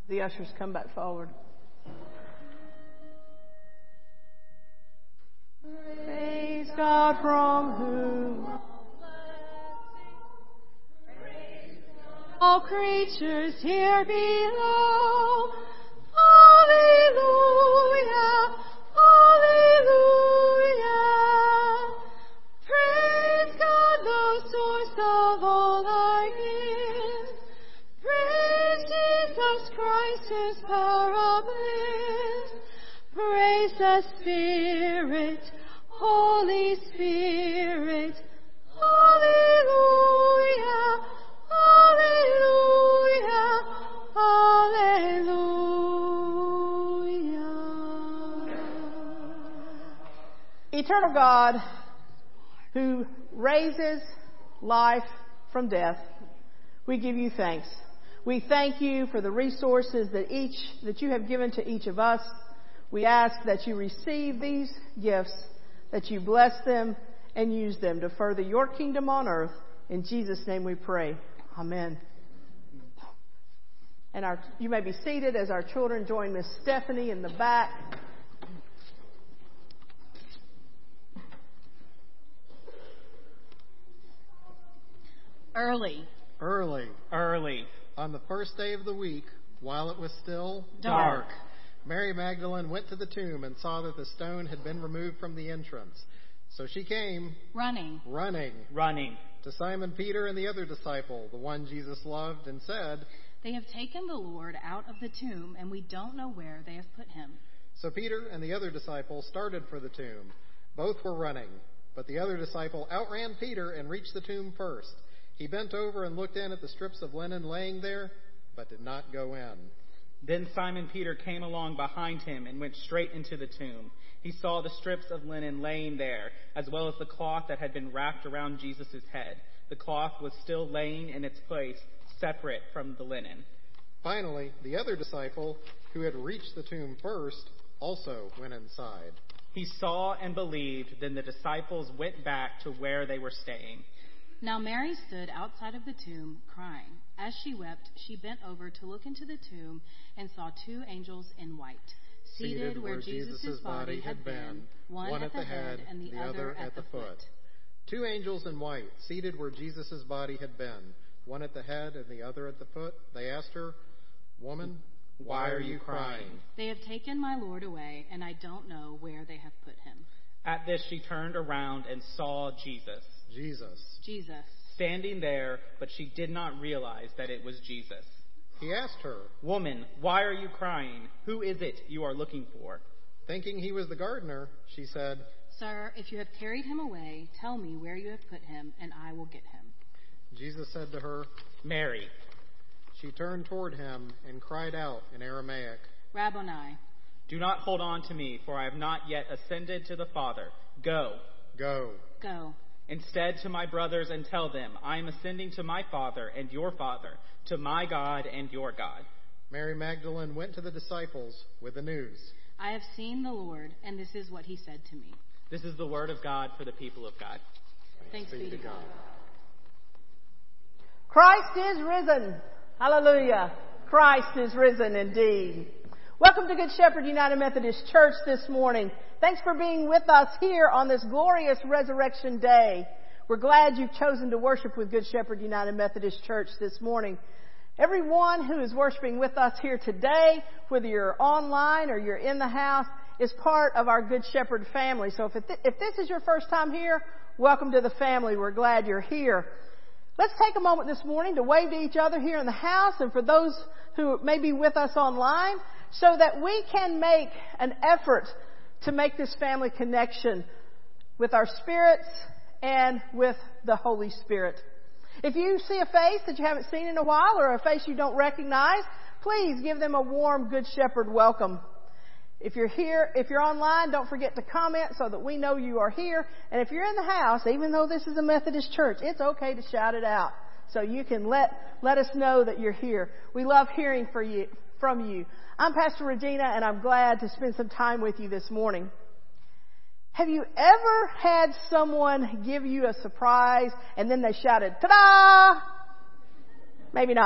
The ushers come back forward. Praise God from whom all creatures here below. Hallelujah, hallelujah. Praise God, the source of all our gifts. Praise Jesus Christ, His power of bliss. Praise the Spirit, Holy Spirit. Hallelujah, hallelujah, hallelujah. Eternal God, who raises life from death, we give you thanks. We thank you for the resources that you have given to each of us. We ask that you receive these gifts, that you bless them and use them to further your kingdom on earth. In Jesus' name we pray. Amen. And you may be seated as our children join Miss Stephanie in the back. Early. On the first day of the week, while it was still dark, Mary Magdalene went to the tomb and saw that the stone had been removed from the entrance. So she came running to Simon Peter and the other disciple, the one Jesus loved, and said, "They have taken the Lord out of the tomb, and we don't know where they have put him." So Peter and the other disciple started for the tomb. Both were running, but the other disciple outran Peter and reached the tomb first. He bent over and looked in at the strips of linen laying there, but did not go in. Then Simon Peter came along behind him and went straight into the tomb. He saw the strips of linen laying there, as well as the cloth that had been wrapped around Jesus' head. The cloth was still laying in its place, separate from the linen. Finally, the other disciple, who had reached the tomb first, also went inside. He saw and believed. Then the disciples went back to where they were staying. Now Mary stood outside of the tomb, crying. As she wept, she bent over to look into the tomb and saw two angels in white, seated where Jesus' body had been, one at the head and the other at the foot. Two angels in white, seated where Jesus' body had been, one at the head and the other at the foot. They asked her, "Woman, why are you crying?" "They have taken my Lord away, and I don't know where they have put him." At this she turned around and saw Jesus standing there, but she did not realize that it was Jesus. He asked her, "Woman, why are you crying? Who is it you are looking for?" Thinking he was the gardener, she said, "Sir, if you have carried him away, tell me where you have put him, and I will get him." Jesus said to her, "Mary." She turned toward him and cried out in Aramaic, "Rabboni." "Do not hold on to me, for I have not yet ascended to the Father. Go." Go. "Instead to my brothers and tell them, I am ascending to my Father and your Father, to my God and your God." Mary Magdalene went to the disciples with the news. "I have seen the Lord, and this is what he said to me." This is the word of God for the people of God. Thanks be to God. Christ is risen. Hallelujah. Christ is risen indeed. Welcome to Good Shepherd United Methodist Church this morning. Thanks for being with us here on this glorious Resurrection Day. We're glad you've chosen to worship with Good Shepherd United Methodist Church this morning. Everyone who is worshiping with us here today, whether you're online or you're in the house, is part of our Good Shepherd family. So if this is your first time here, welcome to the family. We're glad you're here. Let's take a moment this morning to wave to each other here in the house and for those who may be with us online, so that we can make an effort to make this family connection with our spirits and with the Holy Spirit. If you see a face that you haven't seen in a while or a face you don't recognize, please give them a warm Good Shepherd welcome. If you're online, don't forget to comment so that we know you are here. And if you're in the house, even though this is a Methodist church, it's okay to shout it out so you can let us know that you're here. We love hearing from you. I'm Pastor Regina, and I'm glad to spend some time with you this morning. Have you ever had someone give you a surprise and then they shouted, "Ta-da!" Maybe not.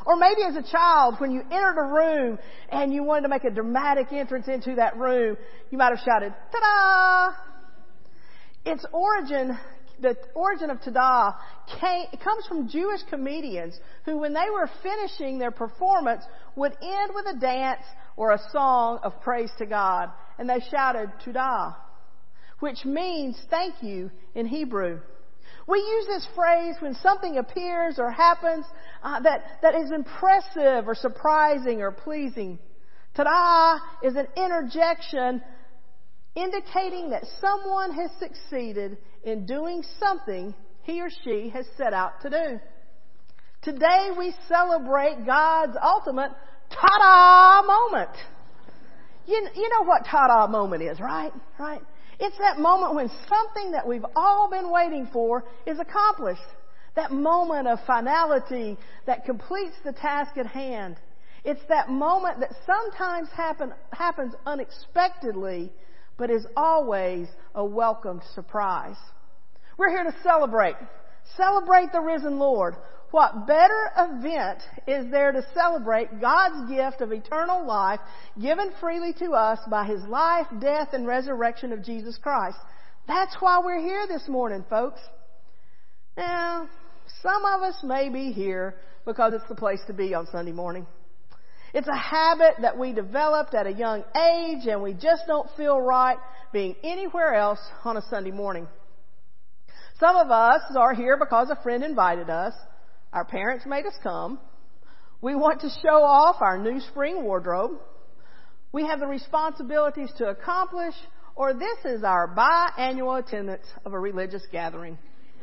Or maybe as a child, when you entered a room and you wanted to make a dramatic entrance into that room, you might have shouted, "Ta-da!" The origin of "ta-da" comes from Jewish comedians who, when they were finishing their performance, would end with a dance or a song of praise to God. And they shouted "Todah," which means thank you in Hebrew. We use this phrase when something appears or happens that is impressive or surprising or pleasing. "Ta-da" is an interjection indicating that someone has succeeded in doing something he or she has set out to do. Today we celebrate God's ultimate ta-da moment. You know what ta-da moment is, right? Right? It's that moment when something that we've all been waiting for is accomplished. That moment of finality that completes the task at hand. It's that moment that sometimes happens unexpectedly, but is always a welcomed surprise. We're here to celebrate. Celebrate the risen Lord. What better event is there to celebrate God's gift of eternal life given freely to us by His life, death, and resurrection of Jesus Christ? That's why we're here this morning, folks. Now, some of us may be here because it's the place to be on Sunday morning. It's a habit that we developed at a young age, and we just don't feel right being anywhere else on a Sunday morning. Some of us are here because a friend invited us. Our parents made us come. We want to show off our new spring wardrobe. We have the responsibilities to accomplish, or this is our biannual attendance of a religious gathering.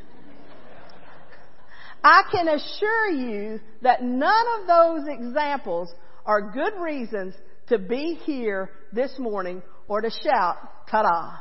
I can assure you that none of those examples are good reasons to be here this morning or to shout, "Ta-da!"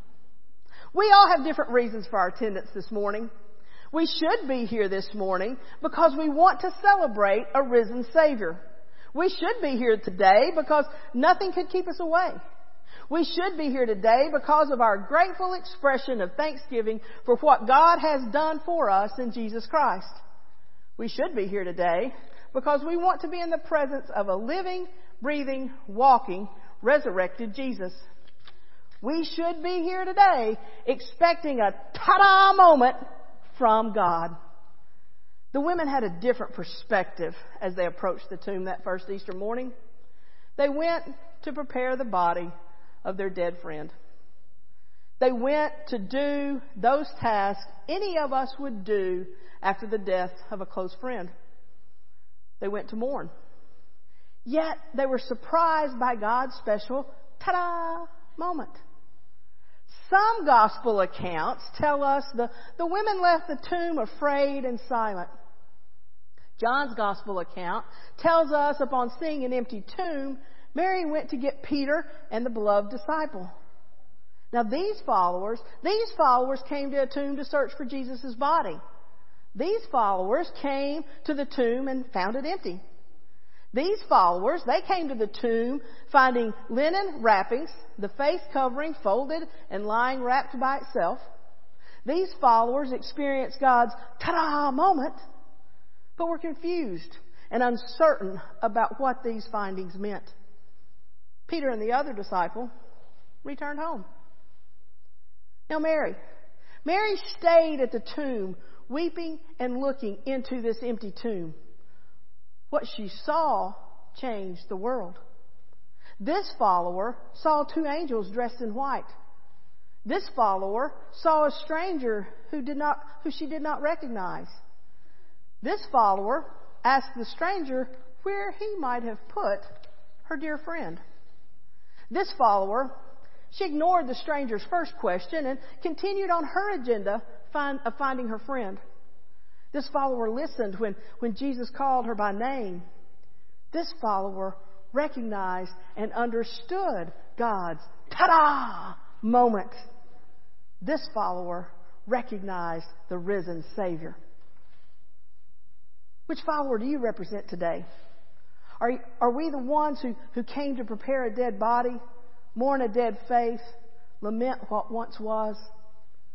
We all have different reasons for our attendance this morning. We should be here this morning because we want to celebrate a risen Savior. We should be here today because nothing could keep us away. We should be here today because of our grateful expression of thanksgiving for what God has done for us in Jesus Christ. We should be here today because we want to be in the presence of a living, breathing, walking, resurrected Jesus. We should be here today expecting a ta-da moment from God. The women had a different perspective as they approached the tomb that first Easter morning. They went to prepare the body of their dead friend. They went to do those tasks any of us would do after the death of a close friend. They went to mourn. Yet they were surprised by God's special ta-da moment. Some gospel accounts tell us the women left the tomb afraid and silent. John's gospel account tells us upon seeing an empty tomb, Mary went to get Peter and the beloved disciple. Now these followers came to a tomb to search for Jesus' body. These followers came to the tomb and found it empty. These followers, they came to the tomb finding linen wrappings, the face covering folded and lying wrapped by itself. These followers experienced God's ta-da moment, but were confused and uncertain about what these findings meant. Peter and the other disciple returned home. Now Mary stayed at the tomb, weeping and looking into this empty tomb. What she saw changed the world. This follower saw two angels dressed in white. This follower saw a stranger who she did not recognize. This follower asked the stranger where he might have put her dear friend. This follower, she ignored the stranger's first question and continued on her agenda of finding her friend. This follower listened when Jesus called her by name. This follower recognized and understood God's ta-da moment. This follower recognized the risen Savior. Which follower do you represent today? Are we the ones who came to prepare a dead body, mourn a dead faith, lament what once was?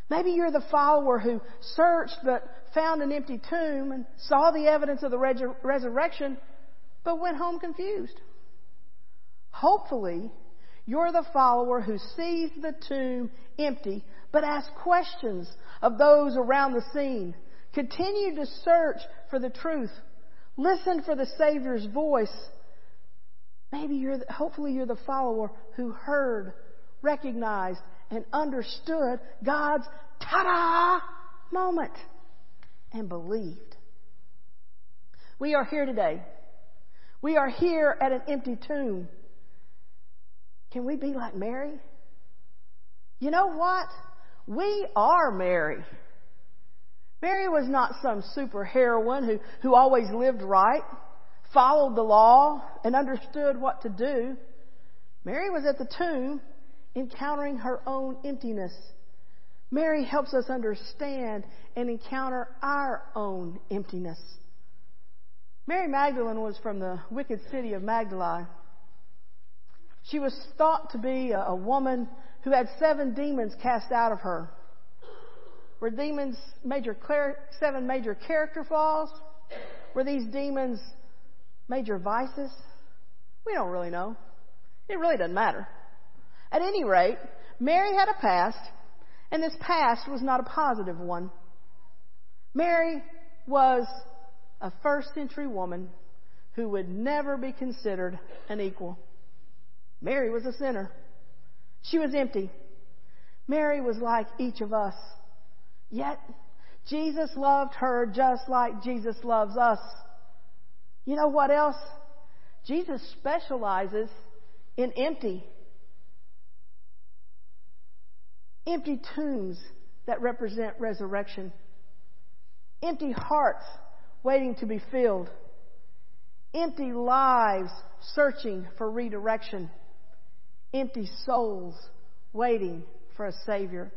Maybe you're the follower who searched but found an empty tomb and saw the evidence of the resurrection but went home confused. Hopefully, you're the follower who sees the tomb empty but asks questions of those around the scene. Continue to search for the truth. Listen for the Savior's voice. Hopefully you're the follower who heard, recognized, and understood God's ta-da moment and believed. We are here today. We are here at an empty tomb. Can we be like Mary? You know what? We are Mary. Mary was not some super heroine who always lived right, followed the law, and understood what to do. Mary was at the tomb encountering her own emptiness. Mary helps us understand and encounter our own emptiness. Mary Magdalene was from the wicked city of Magdala. She was thought to be a woman who had 7 demons cast out of her. Were demons 7 major character flaws? Were these demons major vices? We don't really know. It really doesn't matter. At any rate, Mary had a past, and this past was not a positive one. Mary was a first-century woman who would never be considered an equal. Mary was a sinner. She was empty. Mary was like each of us. Yet, Jesus loved her just like Jesus loves us. You know what else? Jesus specializes in empty tombs that represent resurrection. Empty hearts waiting to be filled. Empty lives searching for redirection. Empty souls waiting for a Savior.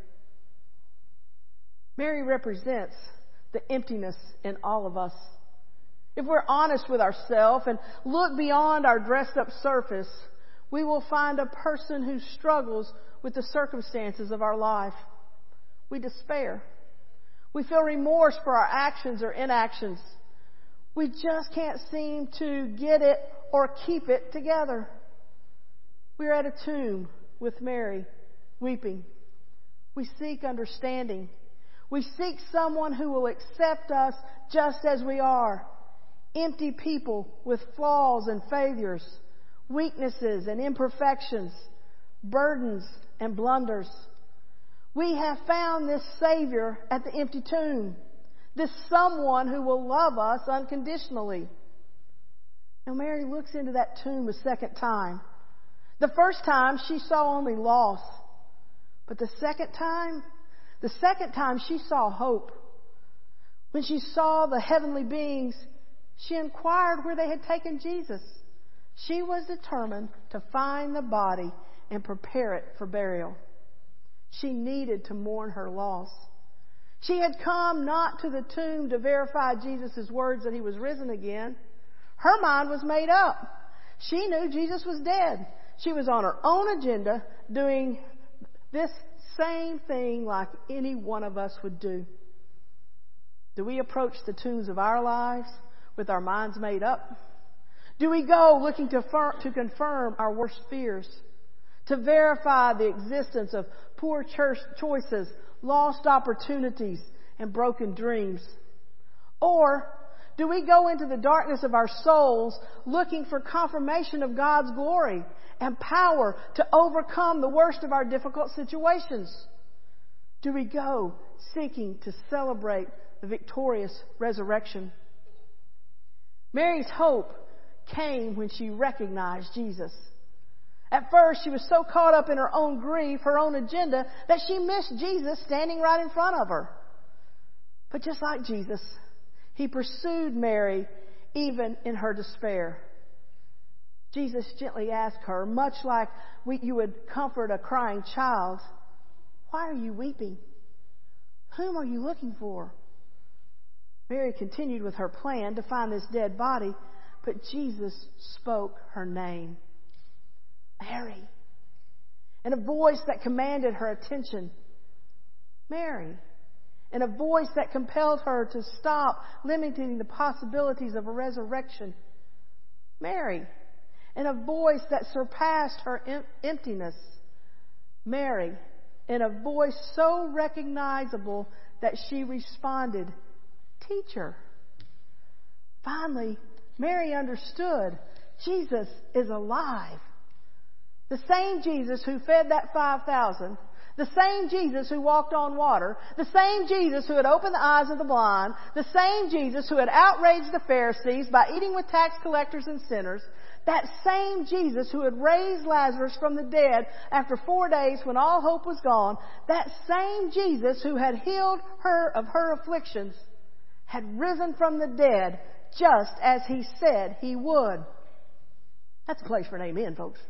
Mary represents the emptiness in all of us. If we're honest with ourselves and look beyond our dressed up surface, we will find a person who struggles with the circumstances of our life. We despair. We feel remorse for our actions or inactions. We just can't seem to get it or keep it together. We're at a tomb with Mary, weeping. We seek understanding. We seek someone who will accept us just as we are. Empty people with flaws and failures, weaknesses and imperfections, burdens and blunders. We have found this Savior at the empty tomb. This someone who will love us unconditionally. Now Mary looks into that tomb a second time. The first time she saw only loss. But the second time she saw hope. When she saw the heavenly beings, she inquired where they had taken Jesus. She was determined to find the body and prepare it for burial. She needed to mourn her loss. She had come not to the tomb to verify Jesus' words that he was risen again. Her mind was made up. She knew Jesus was dead. She was on her own agenda doing this same thing like any one of us would do. Do we approach the tombs of our lives with our minds made up? Do we go looking to confirm our worst fears? To verify the existence of poor church choices, lost opportunities, and broken dreams? Or do we go into the darkness of our souls looking for confirmation of God's glory and power to overcome the worst of our difficult situations? Do we go seeking to celebrate the victorious resurrection? Mary's hope came when she recognized Jesus. At first, she was so caught up in her own grief, her own agenda, that she missed Jesus standing right in front of her. But just like Jesus, he pursued Mary even in her despair. Jesus gently asked her, much like you would comfort a crying child, "Why are you weeping? Whom are you looking for?" Mary continued with her plan to find this dead body, but Jesus spoke her name, Mary, in a voice that commanded her attention. Mary. In a voice that compelled her to stop limiting the possibilities of a resurrection. Mary. In a voice that surpassed her emptiness. Mary. In a voice so recognizable that she responded, Teacher. Finally, Mary understood Jesus is alive. The same Jesus who fed that 5,000, the same Jesus who walked on water, the same Jesus who had opened the eyes of the blind, the same Jesus who had outraged the Pharisees by eating with tax collectors and sinners, that same Jesus who had raised Lazarus from the dead after 4 days when all hope was gone, that same Jesus who had healed her of her afflictions, had risen from the dead just as He said He would. That's a place for an amen, folks.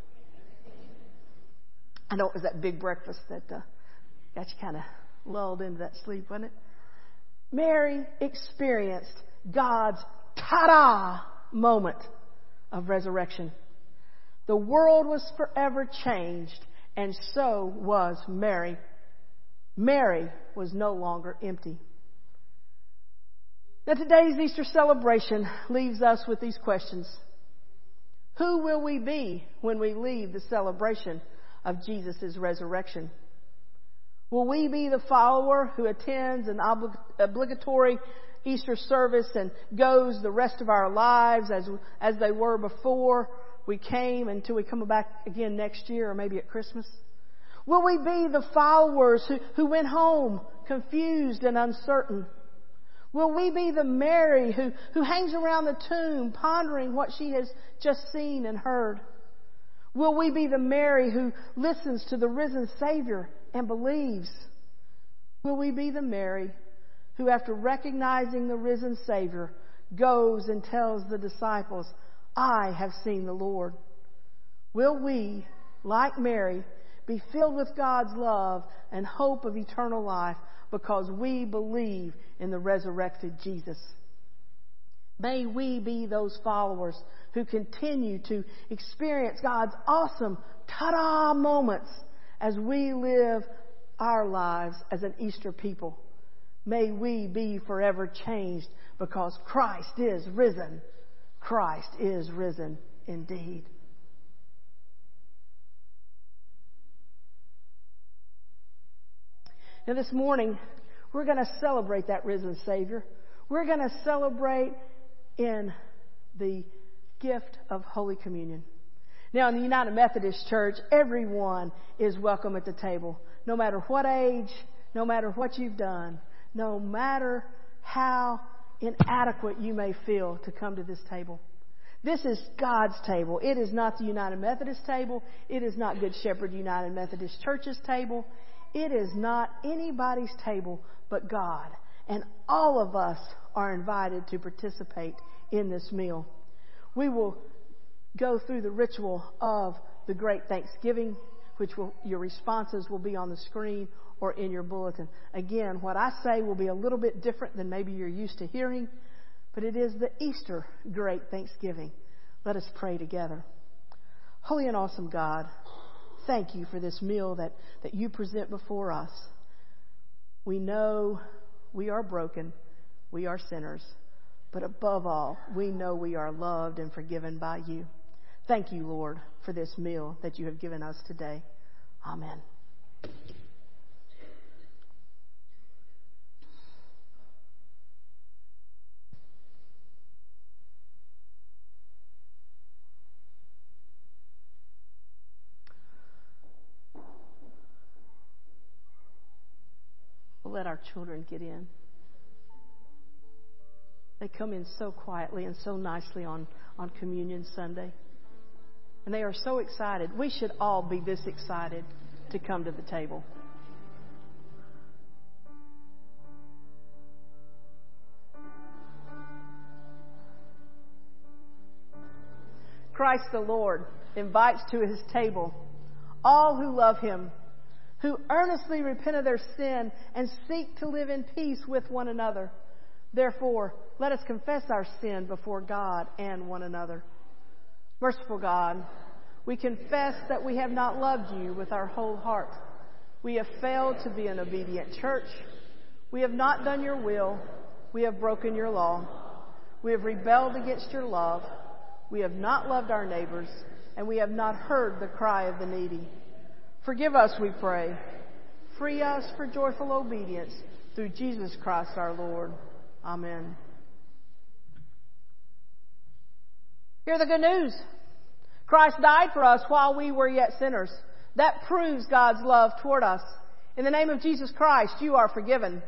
I know it was that big breakfast that got you kind of lulled into that sleep, wasn't it? Mary experienced God's ta-da moment of resurrection. The world was forever changed, and so was Mary. Mary was no longer empty. Now today's Easter celebration leaves us with these questions. Who will we be when we leave the celebration of Jesus' resurrection? Will we be the follower who attends an obligatory Easter service and goes the rest of our lives as they were before we came until we come back again next year or maybe at Christmas? Will we be the followers who went home confused and uncertain? Will we be the Mary who hangs around the tomb pondering what she has just seen and heard? Will we be the Mary who listens to the risen Savior and believes? Will we be the Mary who, after recognizing the risen Savior, goes and tells the disciples, I have seen the Lord? Will we, like Mary, be filled with God's love and hope of eternal life because we believe in the resurrected Jesus? May we be those followers who continue to experience God's awesome ta-da moments as we live our lives as an Easter people. May we be forever changed because Christ is risen. Christ is risen indeed. Now this morning, we're going to celebrate that risen Savior. We're going to celebrate in the gift of Holy Communion. Now, in the United Methodist Church, everyone is welcome at the table. No matter what age, no matter what you've done, no matter how inadequate you may feel to come to this table. This is God's table. It is not the United Methodist table. It is not Good Shepherd United Methodist Church's table. It is not anybody's table but God. And all of us are invited to participate in this meal. We will go through the ritual of the Great Thanksgiving, your responses will be on the screen or in your bulletin. Again, what I say will be a little bit different than maybe you're used to hearing, but it is the Easter Great Thanksgiving. Let us pray together. Holy and awesome God, thank you for this meal that you present before us. We know we are broken, we are sinners, but above all, we know we are loved and forgiven by you. Thank you, Lord, for this meal that you have given us today. Amen. We'll let our children get in. They come in so quietly and so nicely on Communion Sunday. And they are so excited. We should all be this excited to come to the table. Christ the Lord invites to His table all who love Him, who earnestly repent of their sin and seek to live in peace with one another. Therefore, let us confess our sin before God and one another. Merciful God, we confess that we have not loved you with our whole heart. We have failed to be an obedient church. We have not done your will. We have broken your law. We have rebelled against your love. We have not loved our neighbors, and we have not heard the cry of the needy. Forgive us, we pray. Free us for joyful obedience through Jesus Christ our Lord. Amen. Hear the good news. Christ died for us while we were yet sinners. That proves God's love toward us. In the name of Jesus Christ, you are forgiven.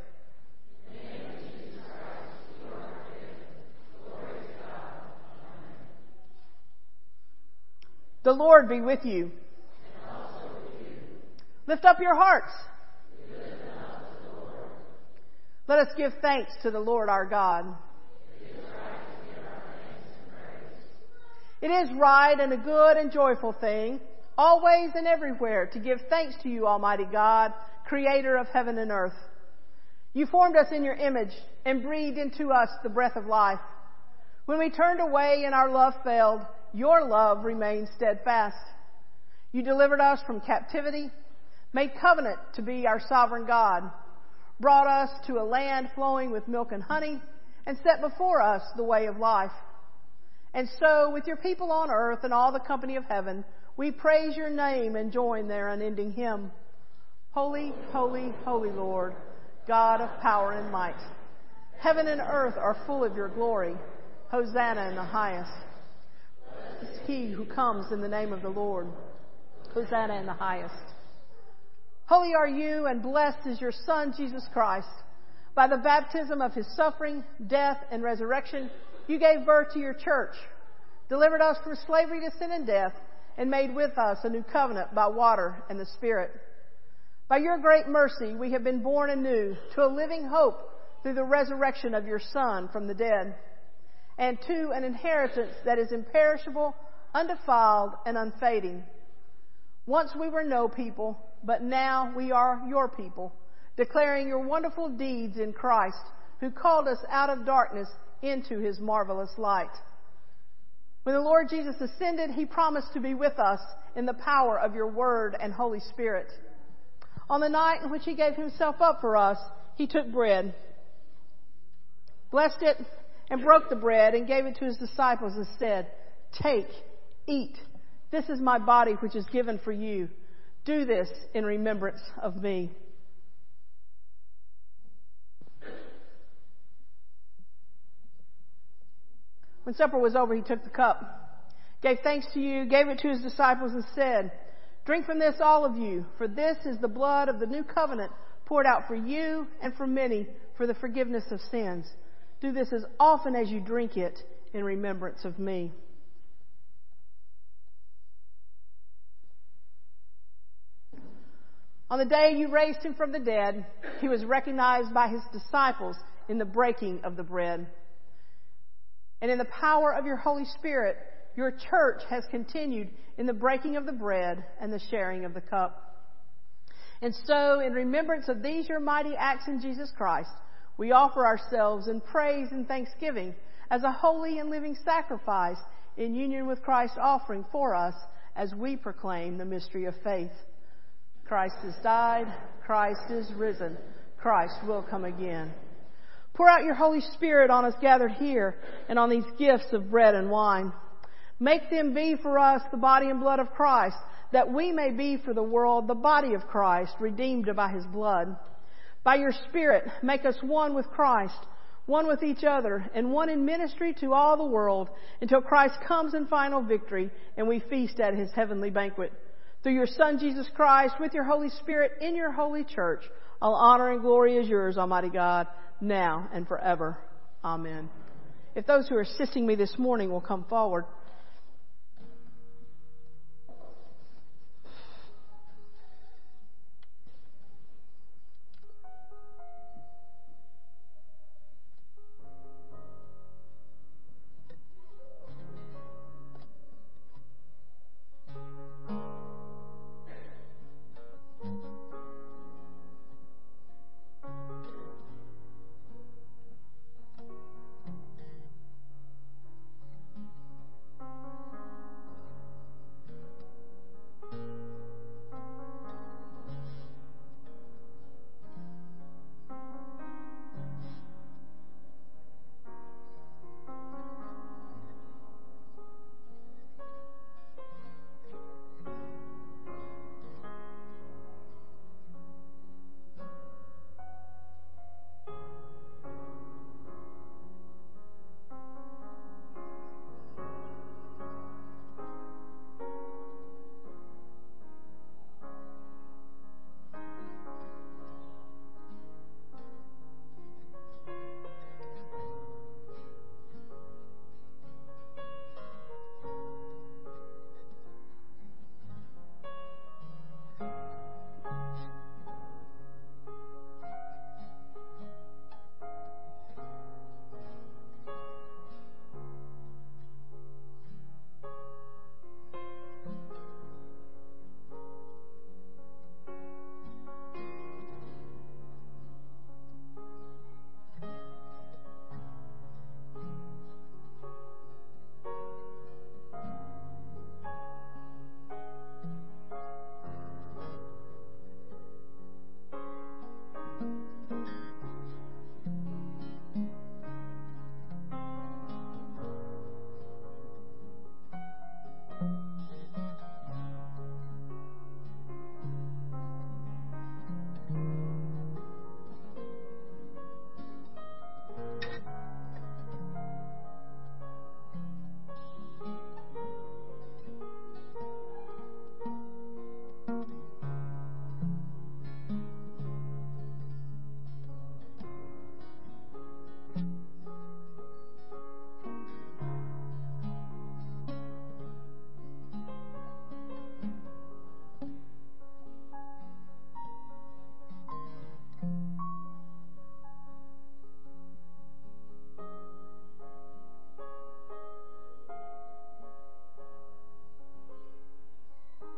The Lord be with you. And also with you. Lift up your hearts. We lift them up to the Lord. Let us give thanks to the Lord our God. It is right to give our thanks and praise. It is right and a good and joyful thing, always and everywhere, to give thanks to you, Almighty God, Creator of heaven and earth. You formed us in your image and breathed into us the breath of life. When we turned away and our love failed, your love remained steadfast. You delivered us from captivity, made covenant to be our sovereign God, brought us to a land flowing with milk and honey, and set before us the way of life. And so, with your people on earth and all the company of heaven, we praise your name and join their unending hymn. Holy, holy, holy Lord, God of power and might. Heaven and earth are full of your glory. Hosanna in the highest. Blessed is he who comes in the name of the Lord. Hosanna in the highest. Holy are you, and blessed is your Son, Jesus Christ. By the baptism of his suffering, death, and resurrection, you gave birth to your church, delivered us from slavery to sin and death, and made with us a new covenant by water and the Spirit. By your great mercy, we have been born anew to a living hope through the resurrection of your Son from the dead, and to an inheritance that is imperishable, undefiled, and unfading. Once we were no people, but now we are your people, declaring your wonderful deeds in Christ, who called us out of darkness into his marvelous light. When the Lord Jesus ascended, he promised to be with us in the power of your word and Holy Spirit. On the night in which he gave himself up for us, he took bread, blessed it, and broke the bread and gave it to his disciples and said, "Take, eat. This is my body which is given for you. Do this in remembrance of me." When supper was over, he took the cup, gave thanks to you, gave it to his disciples, and said, "Drink from this, all of you, for this is the blood of the new covenant poured out for you and for many for the forgiveness of sins. Do this as often as you drink it in remembrance of me." On the day you raised him from the dead, he was recognized by his disciples in the breaking of the bread. And in the power of your Holy Spirit, your church has continued in the breaking of the bread and the sharing of the cup. And so, in remembrance of these your mighty acts in Jesus Christ, we offer ourselves in praise and thanksgiving as a holy and living sacrifice in union with Christ's offering for us as we proclaim the mystery of faith. Christ has died. Christ is risen. Christ will come again. Pour out your Holy Spirit on us gathered here and on these gifts of bread and wine. Make them be for us the body and blood of Christ, that we may be for the world the body of Christ, redeemed by his blood. By your Spirit, make us one with Christ, one with each other, and one in ministry to all the world, until Christ comes in final victory and we feast at his heavenly banquet. Through your Son, Jesus Christ, with your Holy Spirit in your holy church, all honor and glory is yours, Almighty God, now and forever. Amen. If those who are assisting me this morning will come forward.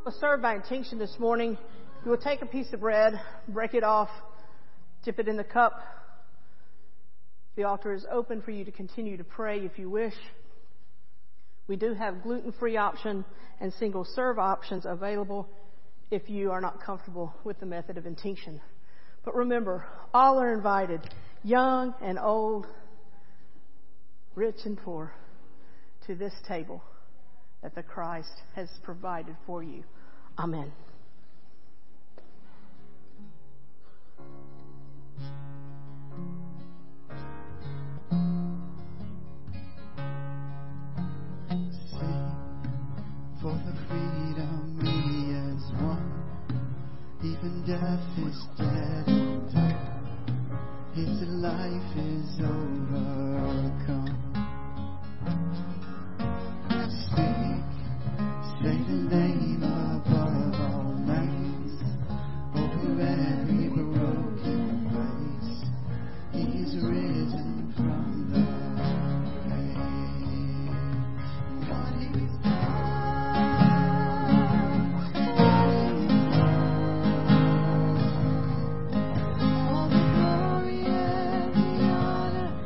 Served by intinction this morning. You will take a piece of bread, break it off, dip it in the cup. The altar is open for you to continue to pray if you wish. We do have gluten-free option and single-serve options available if you are not comfortable with the method of intinction. But remember, all are invited, young and old, rich and poor, to this table that the Christ has provided for you. Amen. Sing for the freedom we as one. Even death is dead and done. His life is overcome. Say the name above all names, over every broken place. He is risen from the grave. What He's done, all the glory and the honor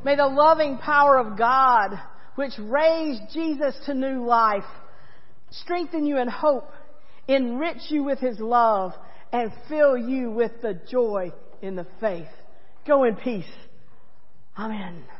May the loving power of God, which raised Jesus to new life, strengthen you in hope, enrich you with His love, and fill you with the joy in the faith. Go in peace. Amen.